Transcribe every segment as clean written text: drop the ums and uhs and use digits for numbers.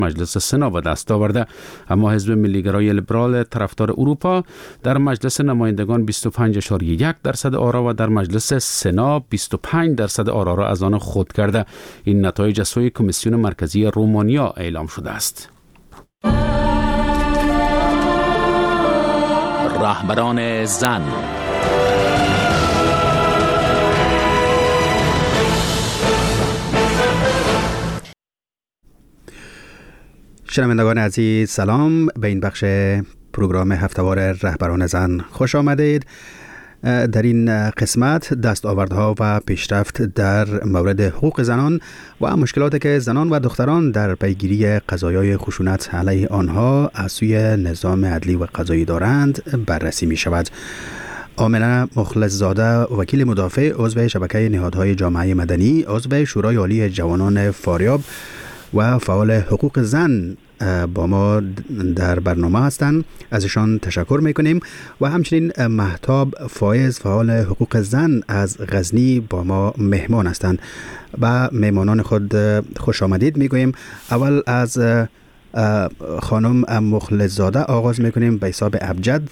مجلس سنا به دست آورده، اما حزب ملیگرای لیبرال طرفدار اروپا در مجلس نمایندگان 25.1% آرا و در مجلس سنا 25% آرا را از آن خود کرده. این نتایج از سوی کمیسیون مرکزی رومانیا اعلام شده است. رهبران زن. شنوندگان عزیز سلام، به این بخش پروگرام هفتهوار رهبران زن خوش آمدید. در این قسمت دستاوردها و پیشرفت در مورد حقوق زنان و مشکلاتی که زنان و دختران در پیگیری قضایای خشونت علیه آنها از سوی نظام عدلی و قضایی دارند بررسی می شود. آمنه مخلص زاده، وکیل مدافع، عضو شبکه نهادهای جامعه مدنی، عضو شورای عالی جوانان فاریاب و فعال حقوق زن با ما در برنامه هستند. ازشان تشکر میکنیم و همچنین مهتاب فایز، فعال حقوق زن از غزنی با ما مهمان هستند و مهمانان خود خوش آمدید میگوییم. اول از خانم مخلص زاده آغاز میکنیم به حساب ابجد.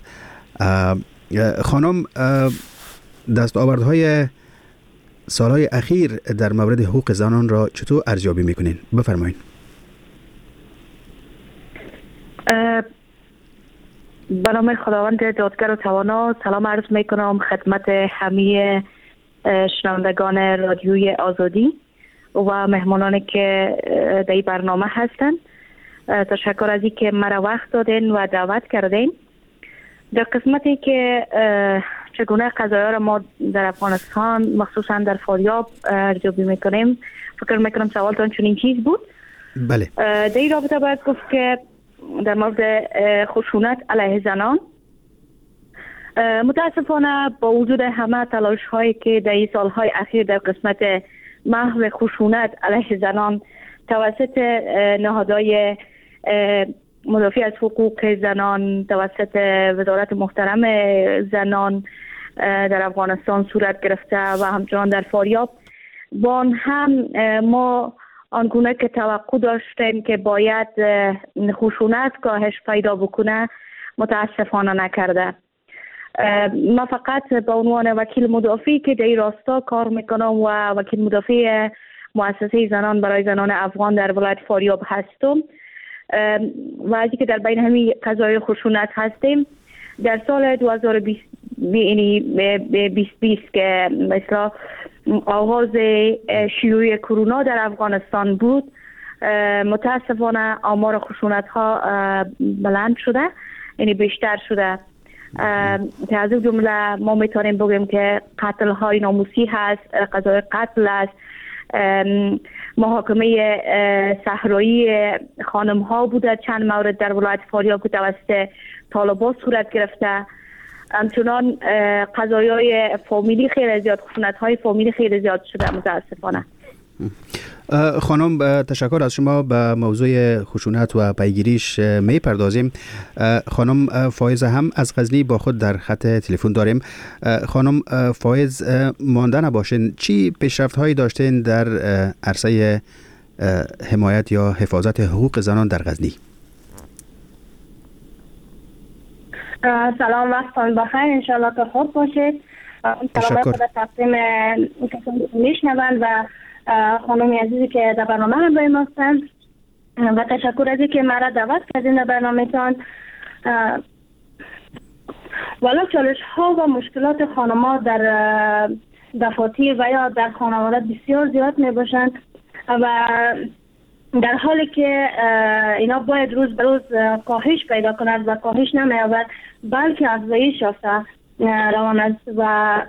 خانم، دستاوردهای سالهای اخیر در مورد حقوق زنان را چطور ارزیابی میکنین؟ بفرمایید. به نام خداوند دادگر و توانا سلام عرض میکنم خدمت همه شنوندگان رادیوی آزادی و مهمانانی که در این برنامه هستند. تشکر از اینکه مرا وقت دادین و دعوت کردین. در قسمتی که چگونه قضایا را ما در افغانستان مخصوصا در فاریاب ارزیابی میکنیم، فکر میکنم سوالتان چنین چیز بود. بله. در این رابطه باید گفت که در مورد خشونت علیه زنان متاسفانه با وجود همه تلاش هایی که در این سالهای اخیر در قسمت محو خشونت علیه زنان توسط نهادهای مدافع از حقوق زنان، توسط وزارت محترم زنان در افغانستان صورت گرفته و همچنان در فاریاب، با آن هم ما آنگونه که توقع داشتیم که باید خشونت کاهش پیدا بکنه متاسفانه نکرده. ما فقط به عنوان وکیل مدافعی که در این راستا کار میکنم و وکیل مدافع مؤسسه زنان برای زنان افغان در ولایت فاریاب هستم و از که در بین همین قضایای خشونت هستیم، در سال 2020 که مثلا آغاز شیوع کرونا در افغانستان بود، متاسفانه آمار خشونت ها بلند شده، یعنی بیشتر شده. از این جمله ما میتونیم بگیم که قتل های ناموسی هست، قضای قتل است، محاکمه صحرایی خانم ها بوده چند مورد در ولایت فاریاب که توسط طالبان صورت گرفته. همچنان قضایای فامیلی خیلی زیاد، خشونت های فامیلی خیلی زیاد شده متاسفانه. خانم تشکر از شما. به موضوع خشونت و پیگیریش می پردازیم. خانم فایز هم از غزنی با خود در خط تلفن داریم. خانم فایز، مانده نباشین، چی پیشرفت هایی داشتین در عرصه حمایت یا حفاظت حقوق زنان در غزنی؟ سلام، وقتتان بخیر، انشالله که خوب باشید. سلام به تقدیم میشنوند و خانم عزیزی که در برنامه همراه ما هستند و تشکر از اینکه مرا دعوت کردین در برنامه‌تان. والا چالش ها و مشکلات خانم‌ها در دفاتر و یا در خانواده بسیار زیاد می باشند و در حالی که اینا باید روز به روز کاهش پیدا کند و کاهش نمی‌یابد بلکه افزایش یافته روان است و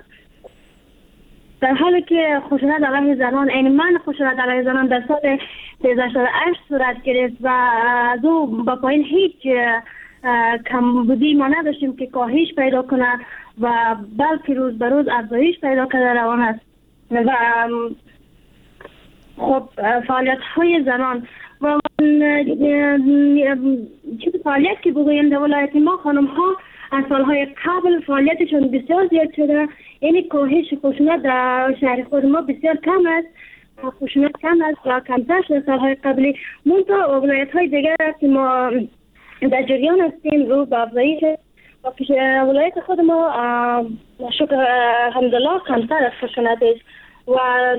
در حالی که خشونت علیه زنان، من خشونت علیه زنان در سال 2008 صورت گرفت و از او با پایین هیچ کمبودی ما نداشتیم که کاهش پیدا کنه و بلکه روز به روز افزایش پیدا کرده روان است و خب فعالیت های زنان و چه فعالیت که بگویم در ولایت ما خانم ها از سالهای قبل فعالیتشون بسیار زیاد شده، یعنی کاهش خشونت در شهر خود ما بسیار کم است خشونت کم است و کمتر شده سالهای قبلی. منتها ولایت های دیگر که ما در جریان هستیم رو به افزایش و پیش ولایت خود ما شکر الحمدلله کمتر از خشونت است. و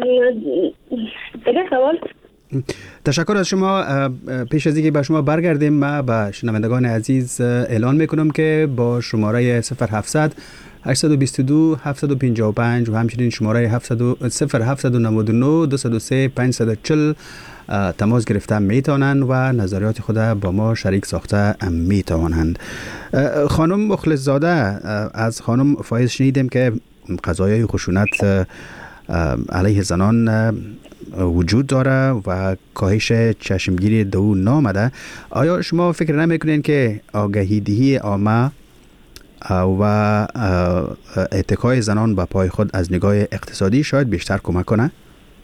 دیگه سوال. تشکر از شما. پیش از اینکه به شما برگردیم، ما به شنوندگان عزیز اعلان میکنم که با شماره 0700 822 755 و همچنین شماره 0799 203 540 تماس گرفته میتونند و نظریات خود با ما شریک ساخته میتوانند. خانم مخلص زاده، از خانم فایز شنیدیم که قضایای خشونت علیه زنان وجود داره و کاهش چشمگیری دو نامده. آیا شما فکر نمیکنین که آگاهی دهی عامه و اتکای زنان به پای خود از نگاه اقتصادی شاید بیشتر کمک کنه؟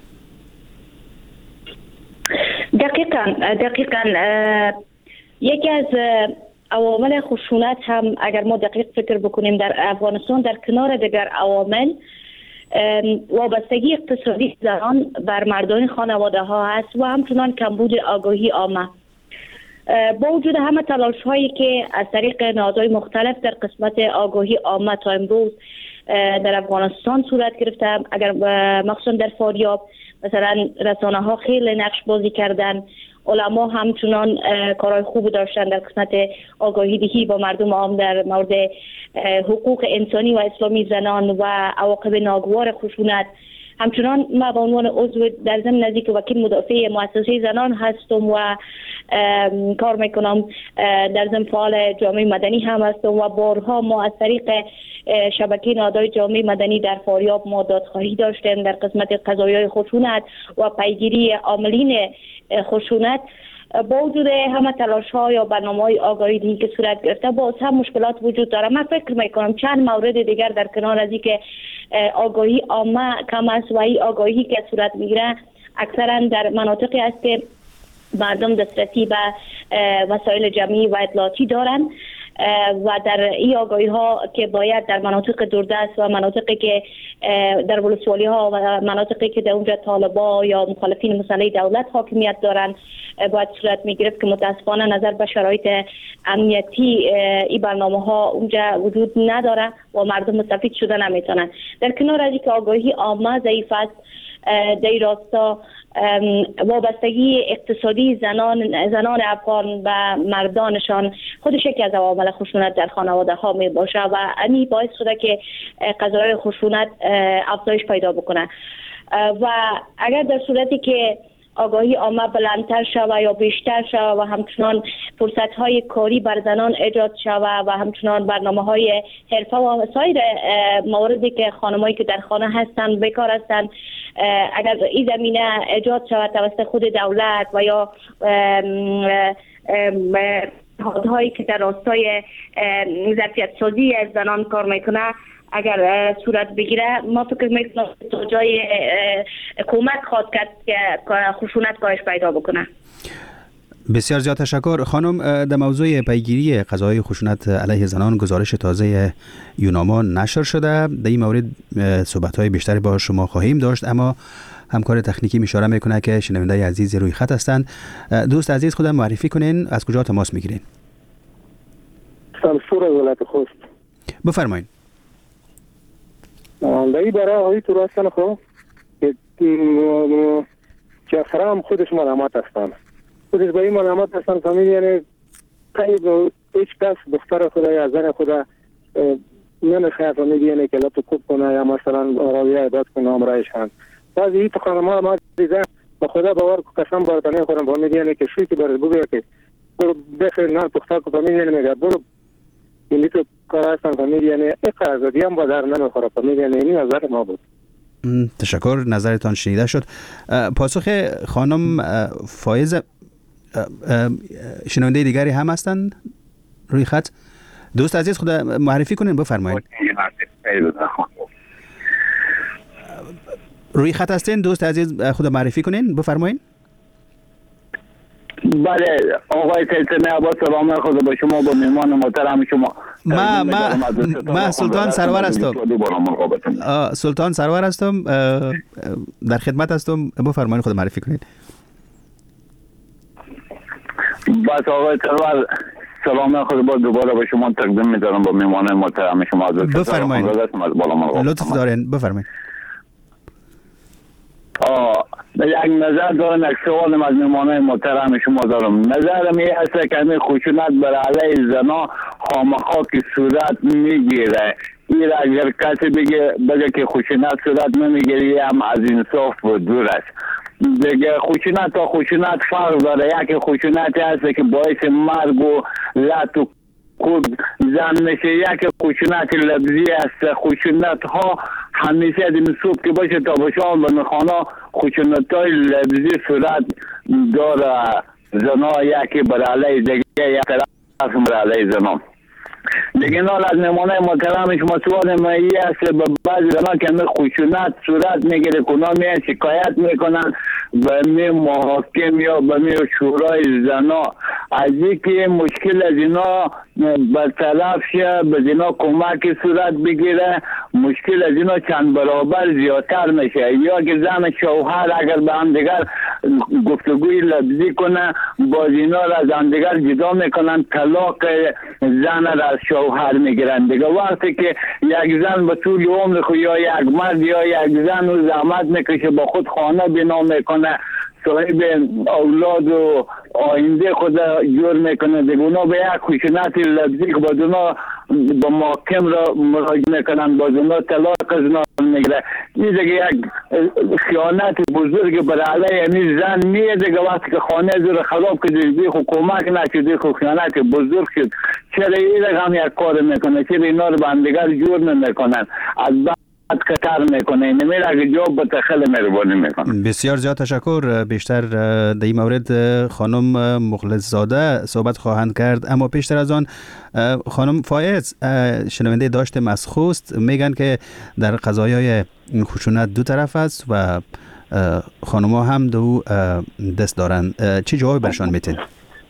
دقیقاً یکی از عوامل خشونت هم اگر ما دقیق فکر بکنیم در افغانستان در کنار دیگر عوامل وابستگی اقتصادی زنان بر مردان خانواده ها هست و همچنان کمبود آگاهی عامه. با وجود همه تلاش هایی که از طریق نهادهای مختلف در قسمت آگاهی عامه تا امروز در افغانستان صورت گرفته، اگر مخصوصا در فاریاب مثلا رسانه ها خیلی نقش بازی کردن، علما همچنان کارهای خوب داشتن در قسمت آگاهی دهی با مردم عام در مورد حقوق انسانی و اسلامی زنان و عواقب ناگوار خشونت. همچنان ما به عنوان عضو در ضمن نزدیک وکیل مدافع مؤسسه زنان هستم و کار میکنم، در ضمن فعال جامعه مدنی هم هستم و بارها ما از طریق شبکه نهادهای جامعه مدنی در فاریاب ما دادخواهی داشتیم در قسمت قضایای خشونت و پیگیری عاملین خشونت. با وجود همه تلاش ها یا برنامه‌های آگاهی دهی که صورت گرفته باز هم مشکلات وجود داره. من فکر میکنم چند مورد دیگر در کنار از اینکه آگاهی عامه کم است و این آگاهی که صورت میگیره اکثرا در مناطقی است که مردم دسترسی به وسایل جمعی و اطلاعاتی دارن و در این آگاهی ها که باید در مناطق دوردست و مناطقی که در ولسوالی ها و مناطقی که در اونجا طالبا یا مخالفین مسلح دولت حاکمیت دارن باید صورت میگرفت که متاسفانه نظر به شرایط امنیتی این برنامه ها اونجا وجود نداره و مردم مستفید شده نمیتونن. در کنار از اینکه آگاهی عامه ضعیف است، در راستا وابستگی اقتصادی زنان افغان و مردانشان خودش یکی از عوامل خشونت در خانواده ها می باشه و این باعث شده که قضایای خشونت افزایش پیدا بکنه. و اگر در صورتی که آگاهی عامه بلندتر شود یا بیشتر شود و همچنان فرصت های کاری بر زنان ایجاد شود و همچنان برنامه‌های حرفه و سایر مواردی که خانمایی که در خانه هستن بیکار هستن اگر این زمینه ایجاد شود توسط خود دولت و یا نهادهایی که در راستای ظرفیت سازی از زنان کار میکنه اگر صورت بگیره، ما فکر میکنم تا جای کمک خواهد کرد که خشونت کاهش پیدا بکنه. بسیار زیاد تشکر. خانم، در موضوع پیگیری قضایای خشونت علیه زنان گزارش تازه یوناما نشر شده. در این مورد صحبت‌های بیشتری با شما خواهیم داشت، اما همکار تکنیکی اشاره میکنه که شنونده عزیز روی خط هستند. دوست عزیز خودم معرفی کنین، از کجا تماس میگیرین؟ سمسور از ولایت خوست. بفرمایید. دایی برای آقای تو راستن خب که هم خودش ملامت هستن، خودش به این ملامت هستن فهمید، یعنی هیچ کس دختر خدا یا زن خدا نمیخواه فهمید یعنی که لطو کوب کنه یا مثلا راویه عباد کنه امرایش هست. بعضی این تو خانمها ما دیدن به خدا باور قسم بارتنه خورم فهمید یعنی که شوی که برد بگویه که برو بخیر نه پختار که فهمید یعنی میگه برو این تو کار هستن فهمید یعنی اقا ازادی هم بازار نمیخوره فهمید یعنی این نظر ما بود. تشکر، نظرتان شنیده شد. پاسخ خانم فایز، شنونده دیگری هم هستند روی خط؟ دوست عزیز خود معرفی کنین، بفرمایید. روی خط هستین دوست عزیز، خود معرفی کنین، بفرمایید. بله آقای سلطنه عباس سلام خدا با شما، با میمان محترم شما. ما سلطان سرور هستم. سلطان سرور هستم، در خدمت هستم. بفرمایید خود معرفی کنید. بس آقای سرور سلام خود با دوباره به شما تقدیم می‌دارم با میمان محترم شما. بفرمایید. لطف دارین بفرمایید. یک نظر دارم، یک سوال از میمانه محترم شما دارم. نظرم این است که همین خشونت بر علیه زنا خامخا که صورت میگیره، این اگر کسی بگه که خشونت صورت نمیگیره هم از انصاف و دور است. دیگه خشونت تا خشونت فرق داره. یک خشونتی هست که باعث مرگ و لط و کود زن میشه، یک خشونت لفظی است. خشونت ها همیشه دیم صبح که باشه تا باشان و نخانه خشونت های لفظی صورت داره. زنا یکی بر علیه دیگه، یک طرف بر علیه زنا. دیگه نال از نمونه محترم شما سوال مایی است به بعضی زنا که همه خشونت صورت میگیره کنا میان شکایت میکنن به می محاکم یا به می شورای زنا از اینکه مشکل از اینا برطرف شه، به اینا کمک صورت بگیره، مشکل از اینا چند برابر زیادتر میشه. یا که زن شوهر اگر به هم دیگر گفتگوی لفظی کنه باز اینا را از هم دیگر جدا میکنن، طلاق زن را از شوهر میگیرن. دیگه وقتی که یک زن به طول عمر خود یا یک مرد یا یک زن و زحمت میکشه با خود خانه بنا میکنه، صاحب اولاد و آینده خود جور میکنه، دیگه اونا به یک خشونت لفظی که باز اونا با محکم را مراجعه میکنن، باز اونا طلاق از اونا میگیره. این دیگه یک خیانت بزرگ بر علیه همین زن میه. دیگه وقتی که خانه زور خراب کردی دی خو کمک نشدی خو خیانت بزرگ شد. چرا این هم یک کار میکنه؟ چرا اینا رو به هم دیگر جور نمیکنن؟ از خطر میکنه. نمیره اگه جواب به تخل مهربانی میکنه. بسیار زیاد تشکر. بیشتر در این مورد خانم مخلص زاده صحبت خواهند کرد، اما پیشتر از آن خانم فایز شنونده داشت مسخوست میگن که در قضایای خشونت دو طرف است و خانم ها هم دو دست دارن. چی جواب برشان میتین؟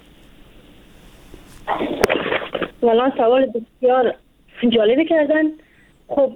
والا سوال بسیار جالبی کردن. خب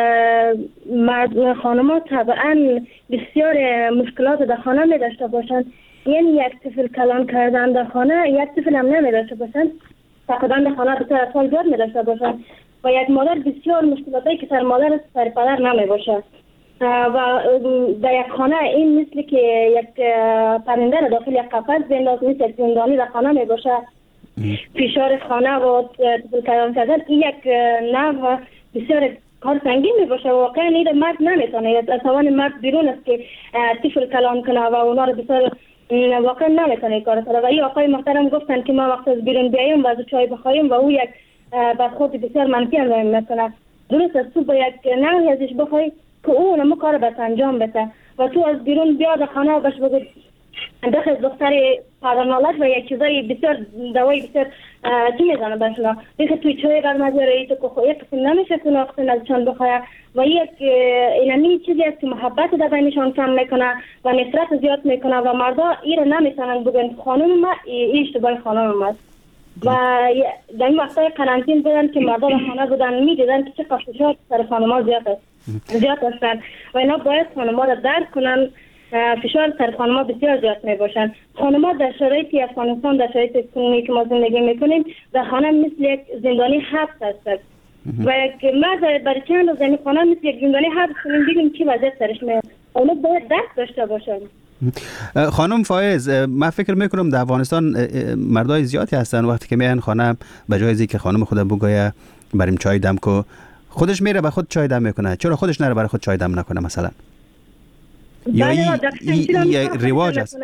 خانم ها طبعا بسیار مشکلات در خانه می داشته باشند. یعنی یک طفل کلان کردن در خانه، یک طفل هم نمی داشته باشند، فقدان در خانه بسیار اطفال زیاد می داشته باشند و یک مادر بسیار مشکلاتی که سر مادر سر پدر نمی باشد و در یک خانه این مثل که یک پرنده را داخل یک قفس بنداز، مثل یک زندانی در خانه می باشد. فشار خانه و طفل کلان کردن این یک نوع بسیار کار سنگین می باشه. واقعا این مرد نمیتونه، از توان مرد بیرون است که طفل کلان کنه و اونا رو بسیار واقعا نمیتونه کار کنه. و این آقای محترم گفتن که ما وقت از بیرون بیایم و از چای بخوریم و او یک برخورد بسیار منفی انجام میکنه. درست است تو با یک نوعی ازش بخوای که او نمو کار بس انجام بده و تو از بیرون بیاد خانه و بش بگو داخل دختر پادرنالت و یک چیزای بسیار دوایی بسیار چی میزنه بشنا دیگه توی چای قرمزی رایی تو که خواهی قسم نمیشه که ناقصه نزشان بخواه و یک اینمی چیزی است که محبت در بینشان کم میکنه و نفرت زیاد میکنه و مردا این رو نمیتونن بگن خانم ما این اشتباه خانم ماست. و در این وقتای قرنطین بودن که مردا در خانه بودن میدیدن که چه قفشات سر خانم ها زیاد هستن و اینا باید خانم ها را درک کنن. فشار سر خانم‌ها بسیار زیاد میباشند. خانم‌ها در شرایطی افغانستان، در شرایط کنونی که ما زندگی میکنیم در خانه مثل یک زندانی حبس هستند و یک مرد برای چند روز این خانه مثل یک زندانی حبس کنیم بگیم چی وضعیت سرش میاد. اونا باید درک داشته باشند. خانم فایز، من فکر میکنم در افغانستان مردای زیادی هستن وقتی که میان خانه به جای اینکه خانم خود بگویه بریم چای دم کو، خودش میره به خود چای دم میکنه. چرا خودش نره برای خود چای دم نکنه مثلا؟ یا این رواج است.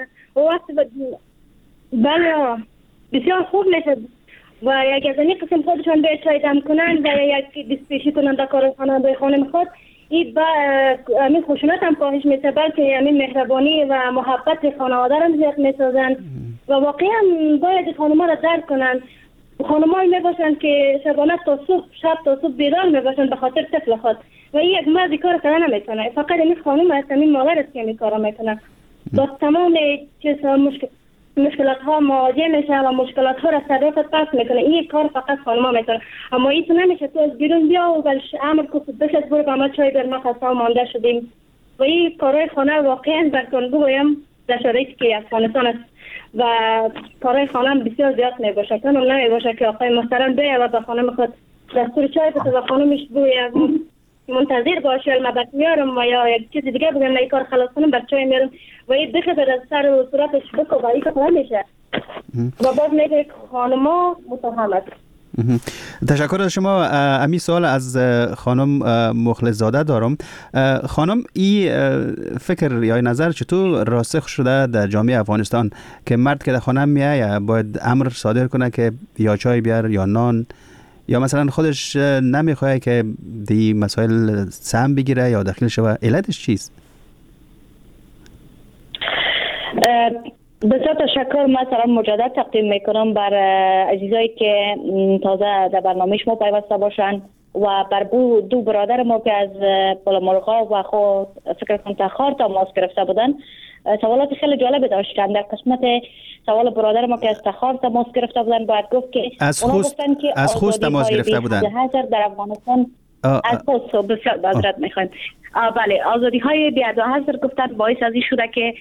بله بسیار خوب میشه و یک از این قسم خودشان به چای دم کنن و یک دستپیشی کنن در کار خانه به خانم خود، این با همین خشونت هم کاهش میشه، بلکه همین مهربانی و محبت خانواده هم زیاد میسازن و واقعا باید خانم‌ها را درک کنن. خانم‌هایی میباشن که شبانه تا صبح، شب تا صبح بیدار میباشن به خاطر طفل خود و این یک مرد کار کردن نمیتونه، فقط این خانم است، این مادر است که این کارا میکنه. با تمام چیز مشکل مشکلات ها مواجه میشه و مشکلات ها را صدف پس میکنه. این کار فقط خانما میکنه، اما این تو نمیشه تو از بیرون بیا و بلش امر کو بشت برو با ما چای بر ما خسته و مانده شدیم. و این کارهای خانه واقعا براتون بگویم در شرایطی که افغانستان است و کارهای خانه بسیار زیاد میباشه، کنم نمیباشه که آقای محترم بیه و به خانم خود دستور چای بده و خانمش بگویه منتظر باشه ما بس میارم و یا یک چیز دیگه بگم نه کار خلاص کنم بر چای میارم و این دخه در سر و صورتش بکو و این کار نمیشه و باز میگه خانما متهم است. تشکر از شما. امی سوال از خانم مخلص زاده دارم. خانم این فکر یا نظر چطور راسخ شده در جامعه افغانستان که مرد که در خانه میایه باید امر صادر کنه که یا چای بیار یا نان، یا مثلا خودش نمیخواه که دی مسائل سهم بگیره یا داخل شوه؟ علتش چیست؟ بسیار تشکر. من سلام مجدد تقدیم میکنم بر عزیزایی که تازه در برنامه شما پیوسته باشند و بر دو برادر ما که از بلامرغا و خود فکر کنم تخار تماس گرفته بودن. سوالات خیلی جالب داشتن. در قسمت سوال برادر ما که از تخار تماس گرفته بودن باید گفت که از خوست تماس گرفته بودن در افغانستان از خوست بسیار معذرت میخوایم. بله، آزادی های بیاد و حضر گفتن باعث از این شده که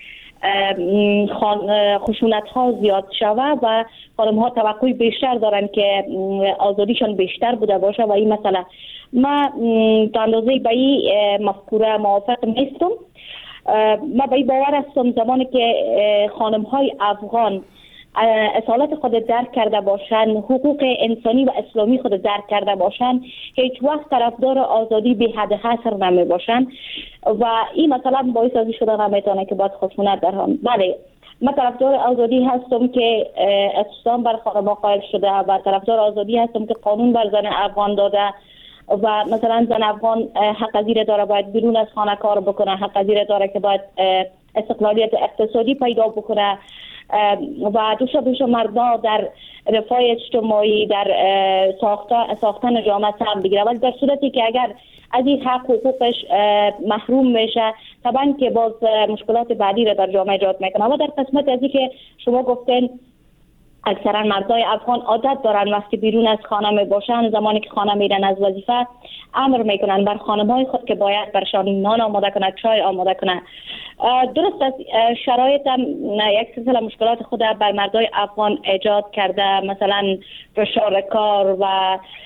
خشونت ها زیاد شوه و خانم ها توقع بیشتر دارن که آزادیشان بیشتر بوده باشه و این مسئله ما تا اندازه به این مفکوره موافق نیستم. ما به این باور هستم زمانی که خانم های افغان اصالت خود درک کرده باشن، حقوق انسانی و اسلامی خود درک کرده باشن، هیچ وقت طرفدار آزادی به حد حصر نمی باشن و این مثلا باعث از شده نمیتونه که باید خشونت در هم. بله، من طرفدار آزادی هستم که احترام بر خانم‌ها قائل شده و طرفدار آزادی هستم که قانون بر زن افغان داده و مثلا زن افغان حق از این داره باید بیرون از خانه کار بکنه، حق از این داره که باید استقلالیت اقتصادی پیدا بکنه و دوشا مردها در رفاه اجتماعی در ساختن جامعه سهم بگیره. ولی در صورتی که اگر از این حق حقوقش محروم میشه طبعا که باز مشکلات بعدی را در جامعه ایجاد میکنه. و در قسمت از این که شما گفتین اکثرا مردای افغان عادت دارن وقتی بیرون از خانه می باشن، زمانی که خانه میرن از وظیفه امر میکنن بر خانم‌های خود که باید برشان نان آماده کنه، چای آماده کنه. درست است، شرایط هم یک سلسله مشکلات خود بر مردای افغان ایجاد کرده، مثلا فشار کار و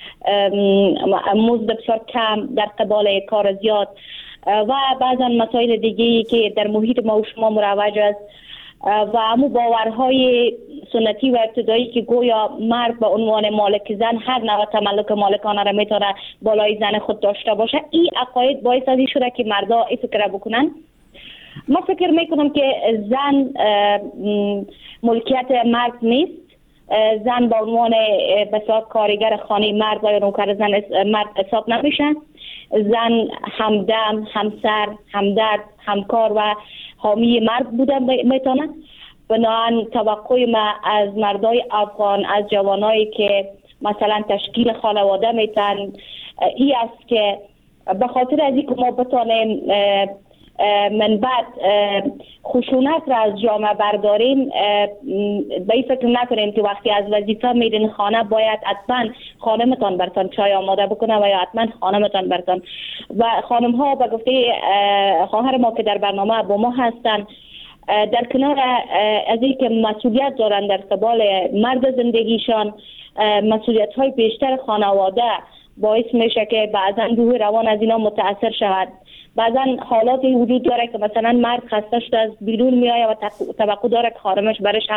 مزد بسیار کم در قبال کار زیاد و بعضا مسائل دیگه‌ای که در محیط ما و شما مروج است و همون باورهای سنتی و ابتدایی که گویا مرد به عنوان مالک زن هر نوع تملک مالکانه را میتونه بالای زن خود داشته باشه. این عقاید باعث از این شده که مردا این فکر بکنن. ما فکر میکنم که زن ملکیت مرد نیست. زن به عنوان بسیار کارگر خانه مرد یا نوکر زن مرد حساب نمیشه. زن همدم، همسر، همدرد، همکار و حامی مرد بودن میتونه. بنابراین توقع ما از مردای افغان، از جوانایی که مثلا تشکیل خانواده میتن این است که به خاطر از اینکه ما بتانیم من بعد خشونت را از جامعه برداریم، به این فکر نکنیم که وقتی از وظیفه میرین خانه باید حتما خانمتان برتان چای آماده بکنه و یا حتما خانمتان برتان. و خانم ها به گفته خواهر ما که در برنامه با ما هستن، در کنار از این که مسئولیت دارن در قبال مرد زندگیشان، مسئولیت های بیشتر خانواده باعث میشه که بعضا روح روان از اینا متاثر شود. بعضا حالاتی وجود داره که مثلا مرد خسته شده از بیرون میایه و توقع داره که خانمش برش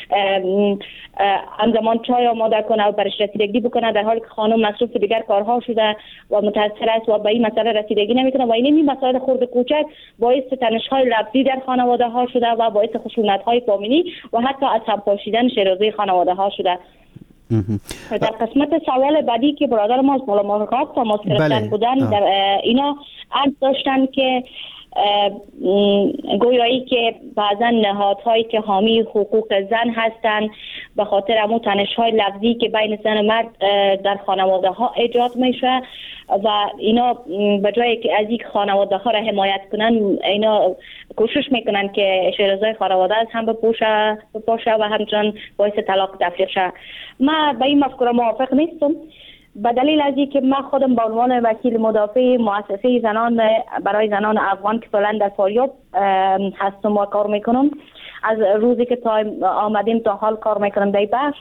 همزمان چای آماده کنه و برش رسیدگی بکنه، در حالی که خانم مصروف دیگر کارها شده و متاثر است و به این مسئله رسیدگی نمیکنه و این مسائل خرد کوچک باعث تنش‌های لفظی در خانواده ها شده و باعث خشونت‌های فامیلی و حتی از هم پاشیدن شیرازه خانواده ها شده. در قسمت سوال بعدی که برادر ما از بلامرغ تماس گرفتن بودن، در اینا عرض داشتن که گویایی که بعضا نهادهایی که حامی حقوق زن هستند به خاطر امو تنش‌های لفظی که بین زن و مرد در خانواده ها ایجاد میشه و اینا به جایی که از یک خانواده ها را حمایت کنن، اینا کوشش میکنن که شیرازای خانواده از هم بپاشه و همچنان باعث طلاق تفریق شه. من به این مفکوره موافق نیستم، به دلیل از اینکه من خودم به عنوان وکیل مدافع مؤسسه زنان برای زنان افغان که فعلا در فاریاب هستم و کار میکنم، از روزی که تا آمدیم تا حال کار میکنم در بخش،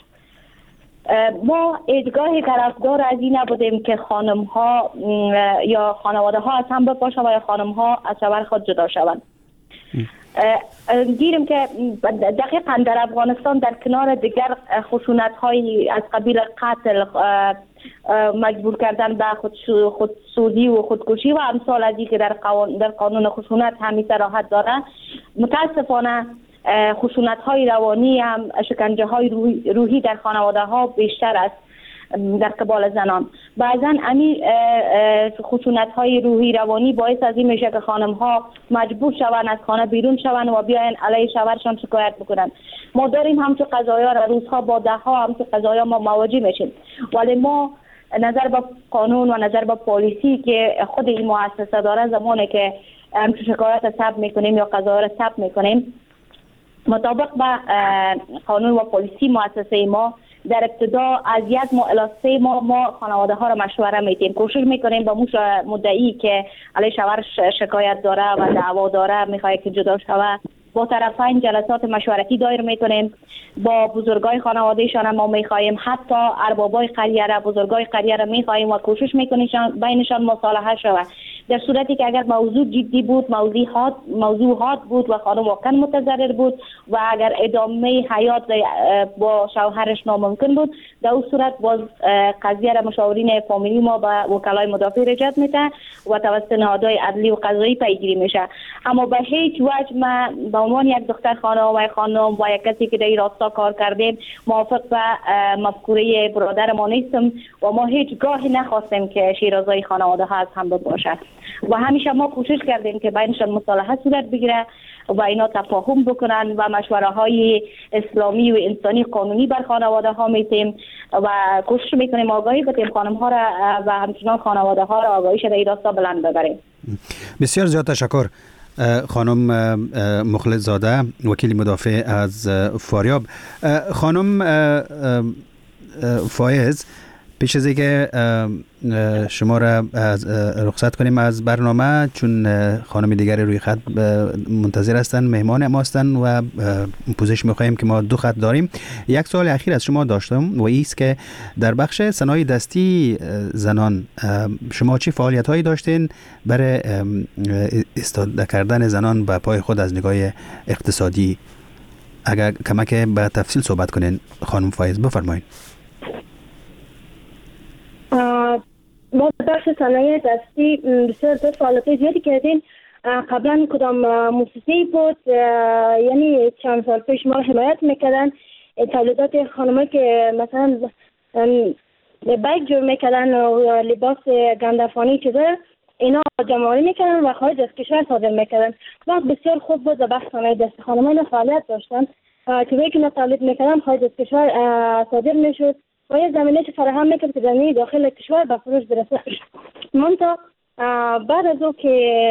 ما ایدگاه طرفدار از این نبودیم که خانم ها یا خانواده ها از هم بپاشن و یا خانم ها از شوهر خود جدا شوند. دیدیم که دقیقا در افغانستان در کنار دیگر خشونت های از قبیل قتل، مجبور کردن به خودسوزی و خودکشی و امثال از این که در قانون خشونت همی صراحت داره، متاسفانه خشونت های روانی هم، شکنجه های روحی در خانواده ها بیشتر است در قبال زنان. بعضا امی خشونت های روحی روانی باعث از این میشه که خانم ها مجبور شوند از خانه بیرون شوند و بیاین علیه شوهرشان شکایت بکنن. ما داریم همچون قضایا را روزها با ده ها همچون قضایا ما مواجه میشیم، ولی ما نظر به قانون و نظر به پالیسی که خود این مؤسسه داره، زمانی که همچون شکایت ثبت میکنیم یا قضایا را ثبت میکنیم، مطابق با قانون و پالیسی مؤسسه ما در ابتدا از 1 ماه الی 3 ماه ما خانواده ها را مشوره میدیم. کوشش میکنیم با مدعی که علیه شوهرش شکایت داره و دعوا داره میخواد که جدا شود، با طرفین جلسات مشورتی دایر میکنیم، با بزرگای خانوادهشان ما میخواهیم، حتی اربابای قریه را، بزرگای قریه را میخواهیم و کوشش میکنیم بینشان مصالحه شود. در صورتی که اگر موضوع جدی بود، موضوعات بود و خانم واقعا متضرر بود و اگر ادامه حیات با شوهرش ناممکن بود، در اون صورت باز قضیه را مشاورین فامیلی ما با وکلای مدافع رجعت میده و توسط نهادهای عدلی و قضایی پیگیری میشه. اما به هیچ وجه من به عنوان یک دختر خانم و یک کسی که در این راستا کار کردیم موافق به مفکوره برادر ما نیستم و ما هیچگاه نخواستیم که شیرازای خانواده ها از هم باشد و همیشه ما کوشش کردیم که بینشان مصالحه صورت بگیره و اینا تفاهم بکنن و مشوره های اسلامی و انسانی قانونی بر خانواده ها میتیم و کوشش میکنیم آگاهی بدیم خانم ها را و همچنان خانواده ها را آگاهیش در این راستا بلند ببریم. بسیار زیاد تشکر خانم مخلص زاده، وکیل مدافع از فاریاب. خانم فایز، پیش از اینکه شما را رخصت کنیم از برنامه، چون خانم دیگر روی خط منتظر هستند، مهمان ما هستند و پوزش می‌خواهیم که ما 2 خط داریم. یک سوال اخیر از شما داشتم و ایست که در بخش صنایع دستی زنان شما چه فعالیت‌هایی داشتین برای استفاده کردن زنان به پای خود از نگاه اقتصادی؟ اگر کمک به تفصیل صحبت کنین خانم فایز، بفرمایید. ما بخش صنایع دستی بسیار فعالیت زیادی کردیم. قبلا کدام مؤسسه‌ای بود، یعنی چند سال پیش ما حمایت میکردن تولیدات خانمایی که مثلا بیگ جور میکردن و لباس گندفانی چیزا، اینا جمع‌آوری میکردن و خارج از کشور صادر میکردن. وقت بسیار خوب بود. بخش صنایع دستی خانم‌ها فعالیت داشتن که که تولید میکردن خارج از کشور صادر میشد و یه زمینه که فراهم میکرد که زمینه داخل کشور به فروش برسه. منتها بعد از او که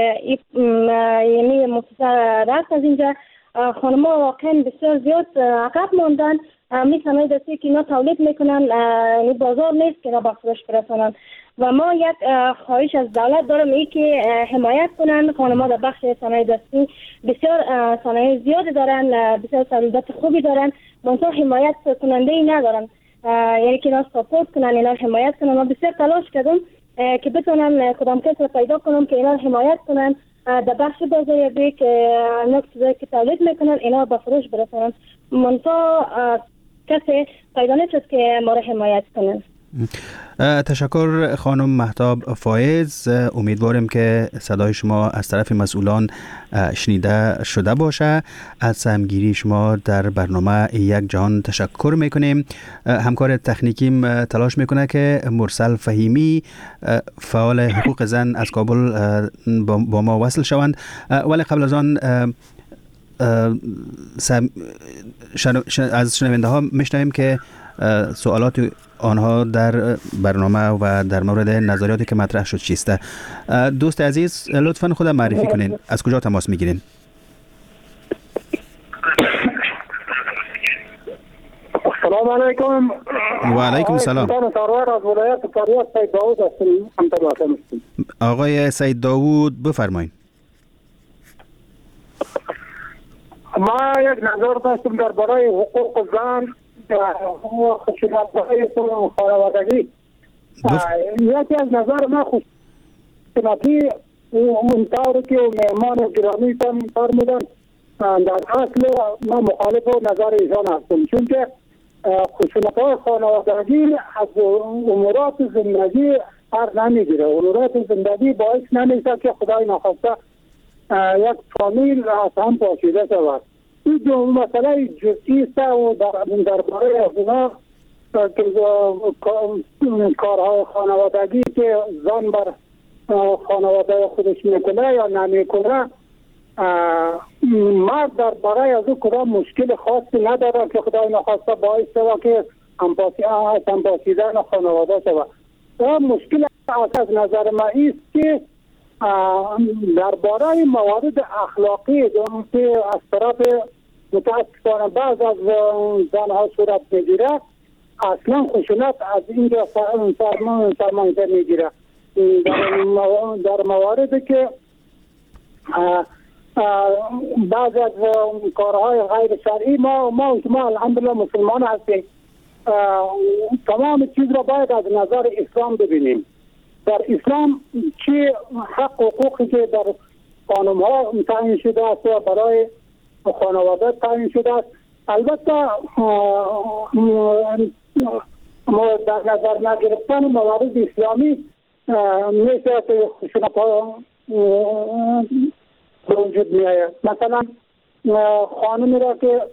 یعنی مؤسسه رفت از اینجا، خانم‌ها واقعا بسیار زیاد عقب ماندن. می صنایع دستی که اینا تولید میکنن یعنی بازار نیست که اینا به فروش برسونن و ما یک خواهش از دولت دارم ای که حمایت کنن. خانم‌ها در بخش صنایع دستی بسیار صنایع زیادی دارن، بسیار تولیدات خوبی دارن، منتها حمایت کننده ای ندارن، یعنی که اینا ساپورت کنن، اینا حمایت کنن. ما بسیار تلاش کردم که بتونن کدام کس رو پیدا کنم که اینا حمایت کنن در بخش بازاریابی که اینا چیزایی که تولید میکنن اینا به فروش برسونن، منتها کسی پیدا نشد که ما رو حمایت کنن. تشکر خانم مهتاب فایز. امیدوارم که صدای شما از طرف مسئولان شنیده شده باشه. از سهمگیری شما در برنامه یک جهان تشکر میکنیم. همکار تکنیکیم تلاش میکنه که مرسل فهیمی فعال حقوق زن از کابل با ما وصل شوند، ولی قبل از آن از شنونده ها میشنویم که سوالات آنها در برنامه و در مورد نظریاتی که مطرح شد چیسته. دوست عزیز لطفاً خود معرفی کنین، از کجا تماس میگیرین؟ سلام علیکم. و علیکم السلام. آقای سید داوود بفرمایید. ما یک نظر داشتم درباره حقوق زن و خشونت‌های خانوادگی. یکی از نظر ما خشونتی اون طور که مهمان گرامی فرمودن در اصل ما مخالف نظر ایشان هستم، چون که خشونت‌های خانوادگی از امورات زندگی فرق نمیگیره. امورات زندگی باعث نمیشه که خدای نخواسته یک فامیل از هم پاشیده شود. این مسئله جزئی است و درباره اونا کارهای خانوادگی که زن بر خانواده خودش میکنه یا نمیکنه، مرد درباره از او کدام مشکل خاصی نداره که خدای نخواسته باعث شود که هم پاشیدن خانواده شود. مشکل از نظر ما ایست که درباره موارد اخلاقی که از طرف متاسفانه بعض از زنها صورت میگیره، اصلا خشونت از اینجا سرمایه میگیره. در مواردی که بعض از کارهای غیر شرعی ما الحمدلله مسلمان هستیم، تمام چیز را باید از نظر اسلام ببینیم. در اسلام چه حق و حقوقی که در قانون ها تعیین شده است و برای خانواده تعیین شده است، البته در نظر نگرفتن موارد اسلامی میشه که خشونت ها وجود می آید. مثلا خانمی را که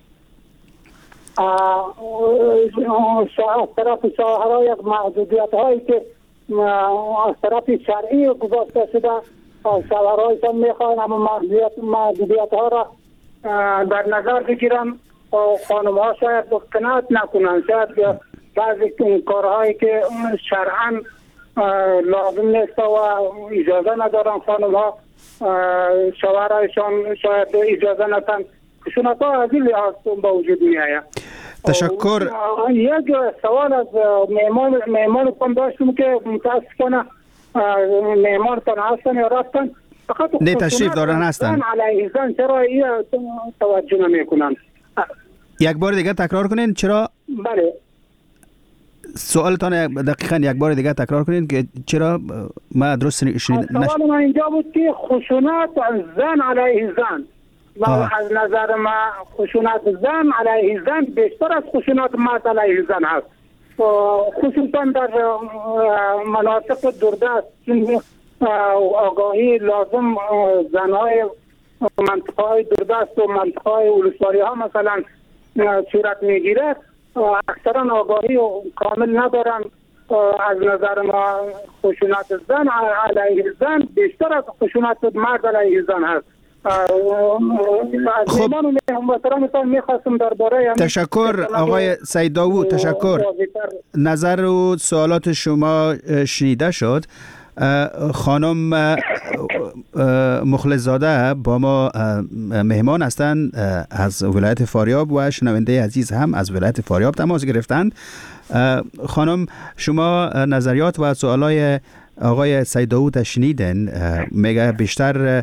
از طرف شوهرها یک محدودیت هایی که از طرف شرعی گذاشته شده، شوهرهایشان میخواهند اما محدودیت ها را در نظر بگیرن و خانم ها شاید قناعت نکنند. شاید بعضی کارهایی که شرعاً لازم نیست و اجازه ندارن خانم ها، شوهرهایشان شاید اجازه ندن. خشونت ها از این لحاظ به وجود می آید. تشکر. یک سوال از مهمان کن داشتم که متاسفانه مهمان تن هستن یا رفتن، نه تشریف دارن هستن. علیه زن چرا توجه نمی کنن؟ یک بار دیگه تکرار کنین. چرا؟ بله، سوالتان دقیقاً یک بار دیگه تکرار کنین که چرا ما درست شنیدم. سوال من اینجا بود که خشونت زن علیه زن و از نظر ما خشونت زن علیه زن بیشتر از خشونت مرد علیه زن هست، خصوصا در مناطق دوردست. آگاهی لازم زنهای منطقه های دوردست و منطقه های ولسوالی ها مثلا صورت میگیره، اکثرا آگاهی کامل ندارن. از نظر ما خشونت زن علیه زن بیشتر از خشونت مرد علیه زن هست. خب تشکر آقای سید داوود، تشکر. نظر و سوالات شما شنیده شد. خانم مخلص زاده با ما مهمان هستند از ولایت فاریاب و شنونده عزیز هم از ولایت فاریاب تماس گرفتند. خانم شما نظریات و سوالای آقای سید داوود شنیدن. میگه بیشتر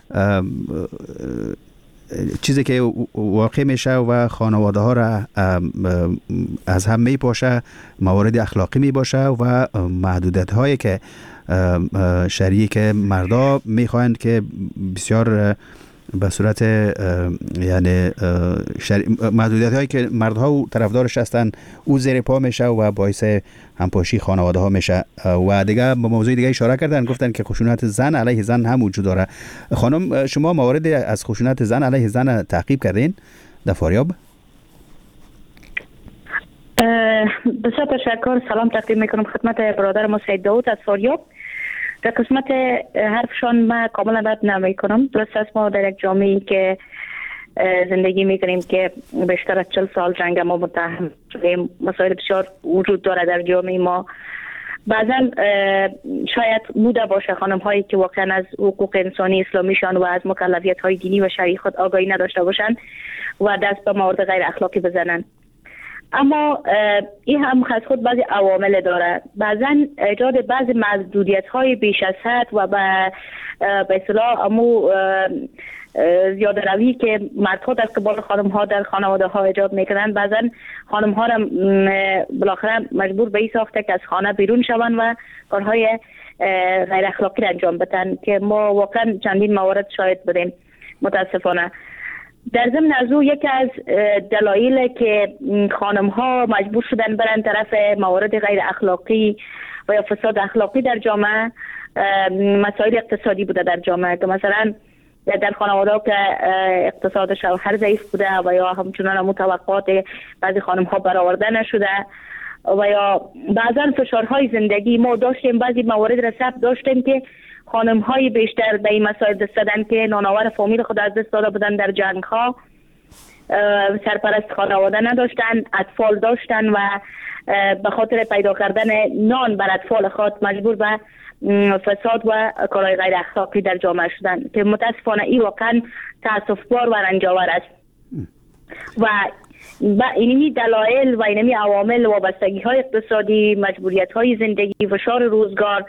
چیزی که واقع میشه و خانواده ها را از هم میپاشه موارد اخلاقی میباشه و محدودیت هایی که شریک مردا میخواهند که بسیار به صورت یعنی محدودیت هایی که مردها و طرفدارش هستن او زیر پا میشه و باعث همپاشی خانواده ها میشه. و دیگه به موضوع دیگه اشاره کردن، گفتن که خشونت زن علیه زن هم وجود داره. خانم شما موارد از خشونت زن علیه زن تعقیب کردین در فاریاب؟ بسیار تشکر. سلام تقدیم میکنم خدمت برادر ما سید داود از فاریاب. در قسمت حرفشان من کاملا رد نمی کنم. درست است ما در یک جامعه‌ای که زندگی میکنیم که بیشتر از 40 سال جنگ ما متهم شدیم، مسائل بسیار وجود داره در جامعه ما. بعضا شاید بوده باشه خانم هایی که واقعا از حقوق انسانی اسلامیشان و از مکلفیت های دینی و شرعی خود آگاهی نداشته باشند و دست به موارد غیر اخلاقی بزنن. اما این هم خاص خود بعضی عوامل داره. بعضا ایجاد بعضی محدودیت های بیش از حد و به اصطلاح امو زیاده روی که مردها در قبال خانم ها در خانواده ها ایجاد میکنن، بعضا خانم ها را بالاخره مجبور به این ساخته که از خانه بیرون شوند و کارهای غیر اخلاقی را انجام بدن که ما واقعا چندین موارد شاهد بودیم متاسفانه. در ضمن از او یکی از دلایل که خانم ها مجبور شدن برن طرف موارد غیر اخلاقی و یا فساد اخلاقی در جامعه، مسائل اقتصادی بوده در جامعه که مثلا در خانواده که اقتصاد شوهر ضعیف بوده و یا همچنان متوقعات بعضی خانم ها برآورده نشده و یا بعضا فشارهای زندگی. ما داشتیم بعضی موارد را ثبت داشتیم که خانم های بیشتر به این مسائل دست دادن که نانآور فامیل خود از دست داده بودن در جنگ ها، سرپرست خانواده نداشتن، اطفال داشتن و به خاطر پیدا کردن نان بر اطفال خود مجبور به فساد و کارهای غیر اخلاقی در جامعه شدن که متاسفانه این واقعا تأسف‌بار و رنجاور است. و اینمی دلایل و اینمی عوامل وابستگی های اقتصادی، مجبوریت های زندگی، فشار روزگار،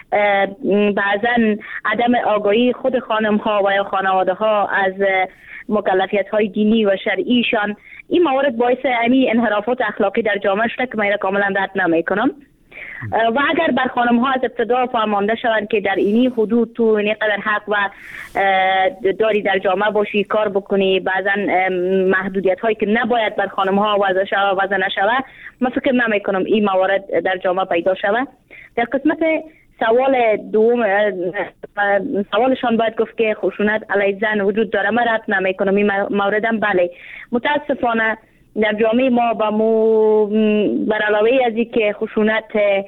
بعضا عدم آگاهی خود خانم ها و یا خانواده ها از مکلفیت های دینی و شرعیشان، این موارد باعث امی انحرافات اخلاقی در جامعه شده که من کاملا رد نمی کنم. و اگر بر خانم ها از ابتدا فرمانده شوند که در اینی حدود تو اینی قدر حق و داری در جامعه باشی، کار بکنی، بعضا محدودیت هایی که نباید بر خانم ها وضع نشوه، من فکر نمی کنم این موارد در جامعه پیدا شوه. در قسمت سوال دوم، سوالشان باید گفت که خشونت علیه زن وجود داره. من رد نمی کنم این موردم. بله متاسفانه در جامعه ما بر علاوه از این که خشونت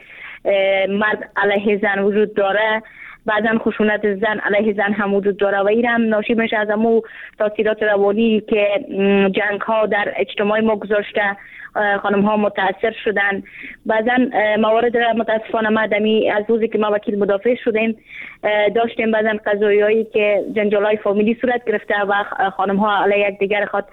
مرد علیه زن وجود داره، بعضا خشونت زن علیه زن هم وجود داره و این هم ناشی میشه از امو تاثیرات روانی که جنگ ها در اجتماع ما گذاشته. خانم ها متاثر شدن. بعضا موارد را متاسفانه مدمی از روزی که ما وکیل مدافع شدیم داشتیم بعضا قضایایی که جنجال های فامیلی صورت گرفته و خانم ها علیه یک دیگر خود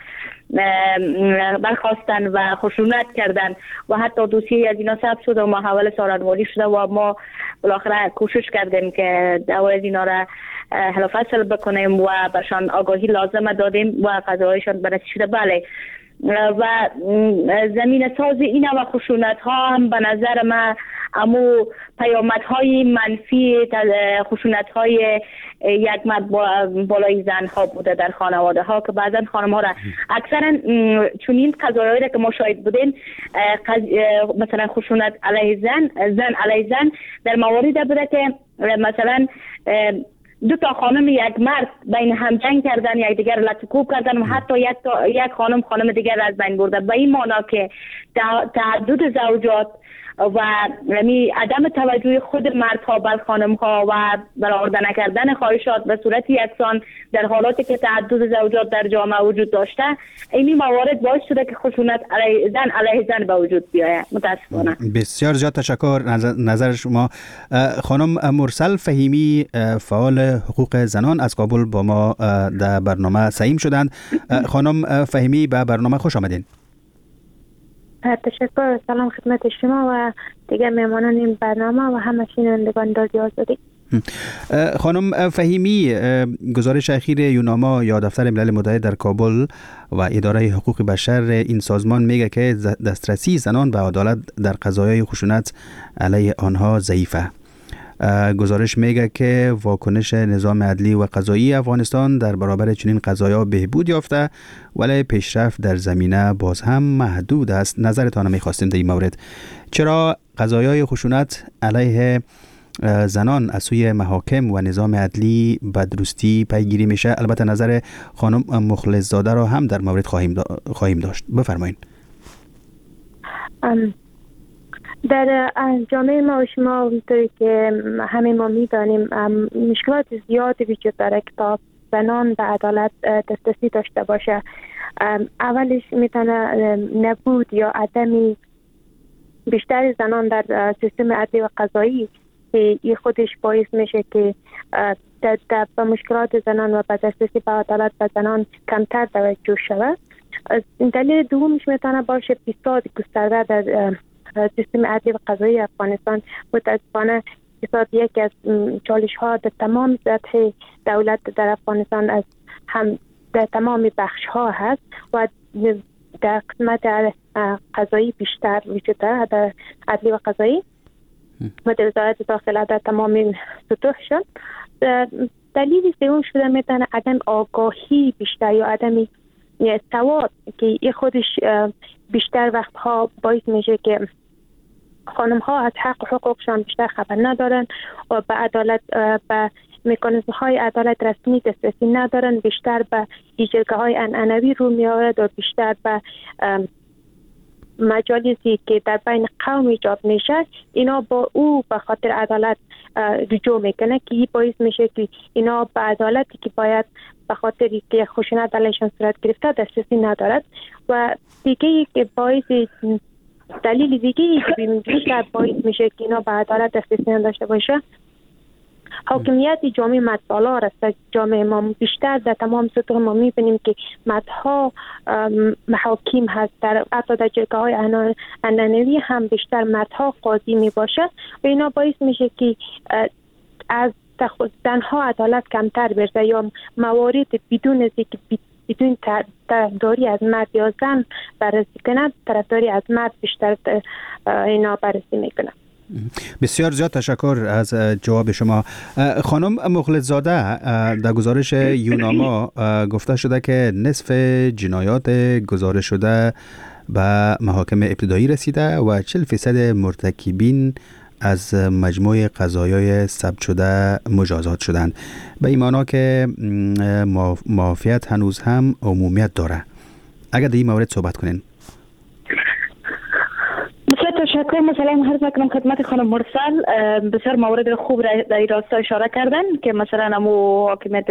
برخواستن و خشونت کردن و حتی دوسیه از اینا ثبت شده و محول سالنواری شده و ما بالاخره کوشش کردیم که دعوای از اینا را حل و فصل بکنیم و برشان آگاهی لازم دادیم و قضایشان بررسی شده. بله و زمین ساز این و خشونت ها هم به نظر من امو پیامد های منفی خشونت های یک مرد بالای زن ها بوده در خانواده ها که بعضا خانم ها را اکثرا چون این قضایایی را که ما شاهد بودیم مثلا خشونت علیه زن علیه زن در مواردی بوده که مثلا دو تا خانم یک مرد بین هم جنگ کردن، یک دیگر لطکوب کردن و حتی یک خانم دیگر از بین برده. به این معنا که تعدد زوجات و یعنی عدم توجه خود مردها بر خانم ها و برآورده نکردن خواهشات به صورت یکسان در حالاتی که تعدد زوجات در جامعه وجود داشته، این موارد باعث شده که خشونت علیه زن به وجود بیاید. متاسفانه. بسیار زیاد تشکر نظر شما. خانم مرسل فهیمی فعال حقوق زنان از کابل با ما در برنامه سهیم شدند. خانم فهیمی به برنامه خوش آمدین. تشکر. سلام خدمت شما و دیگر مهمانان این برنامه و همه شنوندگان رادیو آزادی. خانم فهیمی، گزارش اخیر یوناما یا دفتر ملل متحد در کابل و اداره حقوق بشر این سازمان میگه که دسترسی زنان به عدالت در قضایای خشونت علیه آنها ضعیفه. گزارش میگه که واکنش نظام عدلی و قضایی افغانستان در برابر چنین قضایا بهبود یافته، ولی پیشرفت در زمینه باز هم محدود است. نظرتان میخواستیم در این مورد. چرا قضایای خشونت علیه زنان از سوی محاکم و نظام عدلی به درستی پیگیری میشه؟ البته نظر خانم مخلص زاده را هم در مورد خواهیم داشت. بفرمایید. در جامعه ما و شما اونطوری که همه ما میدانیم مشکلات زیادی وجود داره که تا زنان به عدالت دسترسی داشته باشه. اولش میتونه نبود یا عدمی بیشتر زنان در سیستم عدلی و قضایی که این خودش باعث میشه که به مشکلات زنان و به دسترسی به عدالت به زنان کمتر توجه شود. دلیل دومش میتونه باشه فساد گسترده در سیستم عدلی و قضایی افغانستان. متاسفانه فساد یکی از چالش ها در تمام سطح دولت در افغانستان از هم در تمام بخش ها هست و در قسمت قضایی بیشتر وجود داره، در عدلی و قضایی و در وزارت داخله در تمام سطوح شد. دلیل سوم شده میتونه عدم آگاهی بیشتر یا عدم سواد که این خودش بیشتر وقتها باعث میشه که خانم ها از حق و حقوقشان بیشتر خبر ندارن و به عدالت به مکانیزم های عدالت رسمی دسترسی ندارن، بیشتر به جرگه های عنعنوی رو میآورد و بیشتر به مجالسی که در بین قوم ایجاد میشه اینا با او به خاطر عدالت رجوع میکنه که این باعث میشه که اینا به عدالتی که باید به خاطر که خشونت علیشان صورت گرفته دسترسی ندارد. و دیگه که باعث دلیل دیگه که بیشتر باعث میشه که اینا به عدالت دسترسی نداشته باشه حاکمیت جامعه مردبالا است. جامعه ما بیشتر در تمام سطوح ما میبینیم که مردها محاکم هست، در حتی در جرگه های عنعنوی هم بیشتر مردها قاضی میباشه و اینا باعث میشه که از زنها عدالت کمتر برسه یا موارد بدون از که بدون طرفداری از مرد یا زن بررسی کنند، طرفداری از مرد بیشتر اینا بررسی میکنه. بسیار زیاد تشکر از جواب شما. خانم مخلص زاده، در گزارش یوناما گفته شده که نصف جنایات گزارش شده به محاکم ابتدایی رسیده و 40% مرتکبین از مجموع قضایای ثبت شده مجازات شدند. به این معنی که معافیت هنوز هم عمومیت داره. اگر در این مورد صحبت کنین. تشکر. مثلا عرض میکنم خدمت خانم مرسل، بسیار موارد خوب در این راستا اشاره کردن که مثلا امو حاکمیت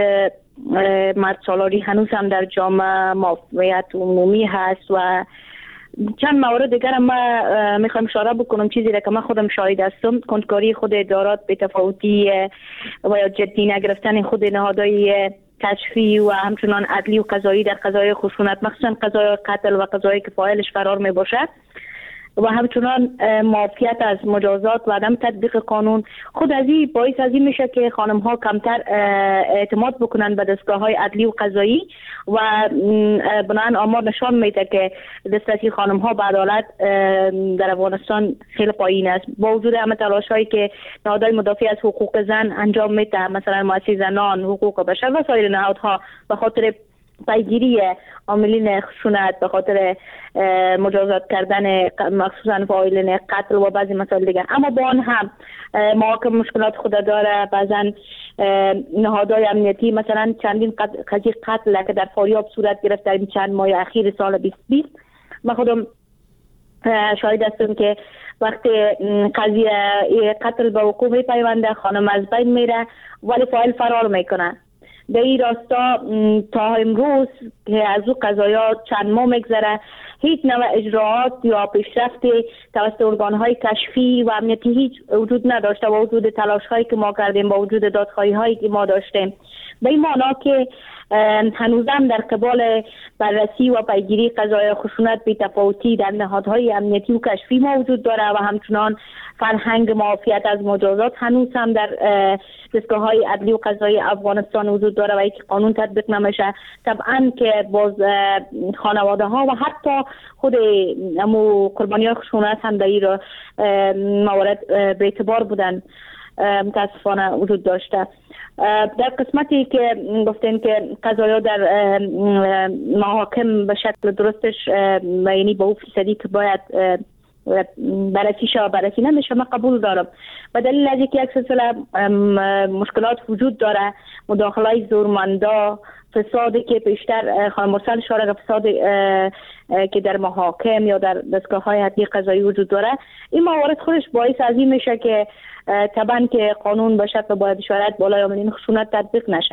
مرد سالاری هنوز هم در جامعه معافیت عمومی هست و چند مورد دیگر ما میخوام اشاره بکنم. چیزی را که من خودم شاهد هستم، کنتکاری خود ادارات به تفاوتی و یا جدی نگرفتن خود نهادهای کشفی و همچنان عدلی و قضایی در قضای خشونت، مخصوصا قضای قتل و قضایی که فاعلش فرار می باشد و همچنان معافیت از مجازات و عدم تطبیق قانون، خود از این باعث از این میشه که خانم ها کمتر اعتماد بکنن به دستگاه های عدلی و قضایی و بنابراین آمار نشان میده که دسترسی خانم ها به عدالت در افغانستان خیلی پایین است. با وجود همه تلاش هایی که نهادهای مدافع از حقوق زن انجام میده، مثلا مؤسسه زنان، حقوق بشر و سایر نهادها به خاطر پیگیری عاملین خشونت، به خاطر مجازات کردن مخصوصا فاعلین قتل و بعضی مسائل دیگه، اما با آن هم محاکم مشکلات خود داره. بعضا نهادهای امنیتی مثلا چندین قضیه قتل که در فاریاب صورت گرفت در این چند ماه اخیر سال 2020 من خودم شاهد هستم که وقتی قضیه قتل به وقوع میپیونده خانم از بین میره ولی فاعل فرار میکنه. در این راستا تا امروز که از او قضایا چند ماه میگذره هیچ نوع اجراعات یا پیشرفت توسط ارگان‌های کشفی و امنیتی هیچ وجود نداشته با وجود تلاش‌هایی که ما کردیم، با وجود دادخواهی‌هایی که ما داشتیم. به این معنا که هنوزم در قبال بررسی و پیگیری قضایا خشونت بی تفاوتی در نهادهای امنیتی و کشفی ما وجود داره و همچنان فرهنگ معافیت از مجازات هنوز هم در دستگاه‌های عدلی و قضایی افغانستان وجود داره و یک قانون تطبیق نمیشه. طبعا که باز خانواده ها و حتی خود قربانیان خشونت هم در این موارد به اعتبار بودن. متاسفانه وجود داشته. در قسمتی که گفتین که قضایا در محاکم به شکل درستش یعنی به اون فیصدی که باید بررسی نمیشه، من قبول دارم. و دلیل از اینکه یک سلسله مشکلات وجود داره، مداخله زورمندا، فسادی که بیشتر خانم مرسل اشاره به فساد که در محاکم یا در دستگاه‌های حقیقی قضایی وجود داره، این موارد خودش باعث از این میشه که طبعا که قانون به شکل باید شرایط بالای آمدین خشونت تطبیق نشه.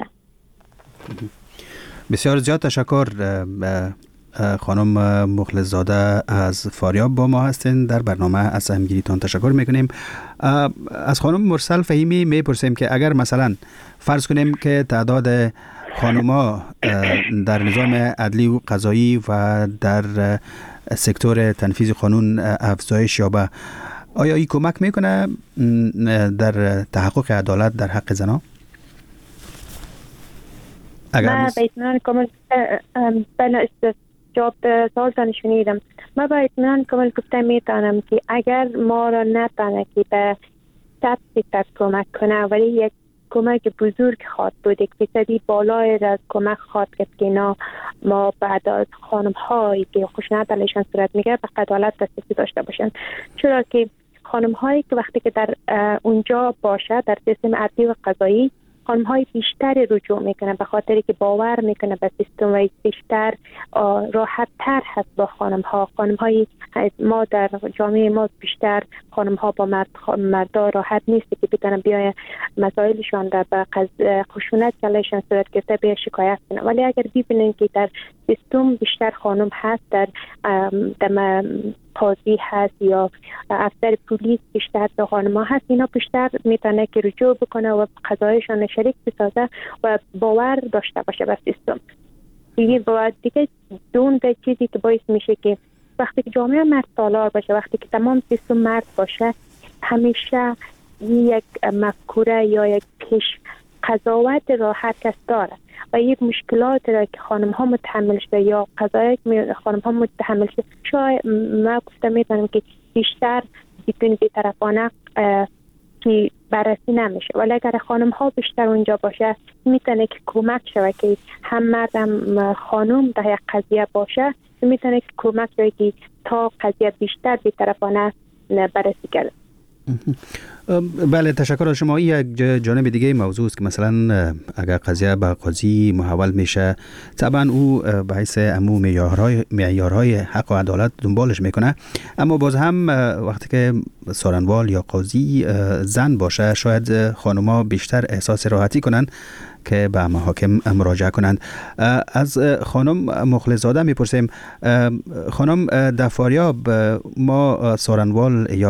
بسیار زیاد تشکر. خانم مخلص زاده از فاریاب با ما هستین در برنامه. از همگیریتان تشکر میکنیم. از خانم مرسل فهیمی میپرسیم که اگر مثلا فرض کنیم که تعداد خانوما در نظام عدلی و قضایی و در سکتور تنفیذ قانون افزایش یابه، آیا این کمک میکنه در تحقق عدالت در حق زنان؟ من به اطمینان کامل جواب سوالتان شنیدم. من به اطمینان کامل گفته میتونم که اگر ما را نتانه که به 100% کمک کنه، ولی یک کمک بزرگ خواد بود، یک فیصدی بالای از کمک خواد که ما بعد از خانم هایی که خشونت علیشان صورت میگیره به عدالت دسترسی داشته باشن. چرا که خانم هایی که وقتی که در اونجا باشه در سیستم عدلی و قضایی، خانم های بیشتری رجوع میکنه به خاطری که باور میکنه به سیستم و بیشتر راحت تر هست با خانم ها. خانم های ما در جامعه ما بیشتر خانم ها با مردا راحت نیست که بتونن بیاین مسائلشان در خشونت علیشان صورت گرفته به شکایت کنه. ولی اگر ببینن که در سیستم بیشتر خانم هست، در قاضی هست یا افسر پلیس بیشتر تا خانم ها هست، اینا بیشتر میتونه که رجوع بکنه و قضایشان شریک بسازه و باور داشته باشه به سیستم. دیگه دون چیزی که باعث میشه که وقتی که جامعه مرد سالار باشه، وقتی که تمام سیستم مرد باشه، همیشه یک مفکوره یا یک پیش قضاوت را هر کس داره و یک مشکلات را که خانم ها متحمل شده یا قضایی که خانم ها متحمل شده، شاید من گفته میتونم که بیشتر بدون بی‌طرفانه که بررسی نمیشه. ولی اگر خانم ها بیشتر اونجا باشه میتونه که کمک شود که هم مرد هم خانم در یک قضیه باشه، میتونه که کمک شود که تا قضیه بیشتر بی‌طرفانه بررسی کرده. بله، تشکر از شما. یک جانب دیگه موضوع است که مثلا اگر قضیه به قاضی محول میشه، طبعا او به حیث امو معیارهای حق و عدالت دنبالش میکنه، اما باز هم وقتی که سارنوال یا قاضی زن باشه، شاید خانوما بیشتر احساس راحتی کنن که به محاکم مراجعه کنند. از خانم مخلص زاده میپرسیم، خانم در فاریاب ما سارنوال یا